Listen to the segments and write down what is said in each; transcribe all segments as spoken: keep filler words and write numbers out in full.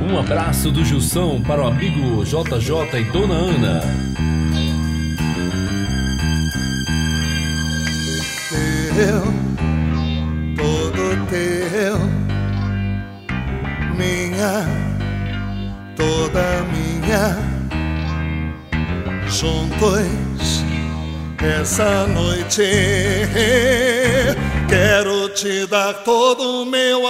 Um abraço do Gilson para o amigo J J e Dona Ana. Teu, todo teu, minha, toda minha, juntos essa noite quero te dar todo o meu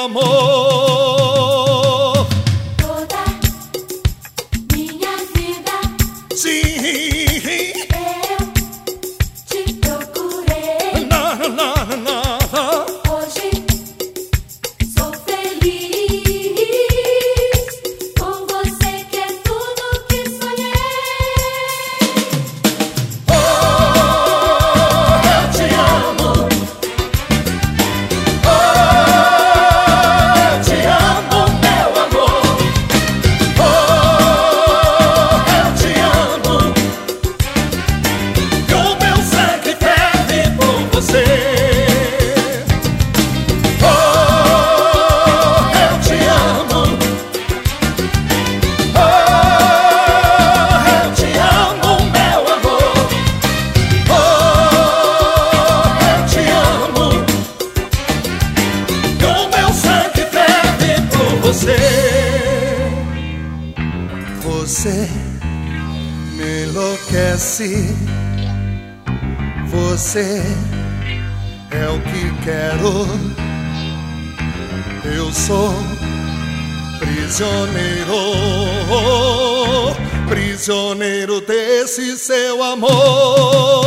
amor. Toda minha vida, Sim, eu te procurei. na, na, na. Hoje sou feliz com você, que é tudo que sonhei. Oh, eu te amo. Oh, eu te amo, meu amor. Oh, eu te amo. E o meu sangue ferve por você. Oh, eu te amo. Oh, eu te amo, meu amor. Oh, eu te amo. E o meu sangue ferve por você. Você me enlouquece. Você é o que quero. Eu sou prisioneiro, prisioneiro desse seu amor.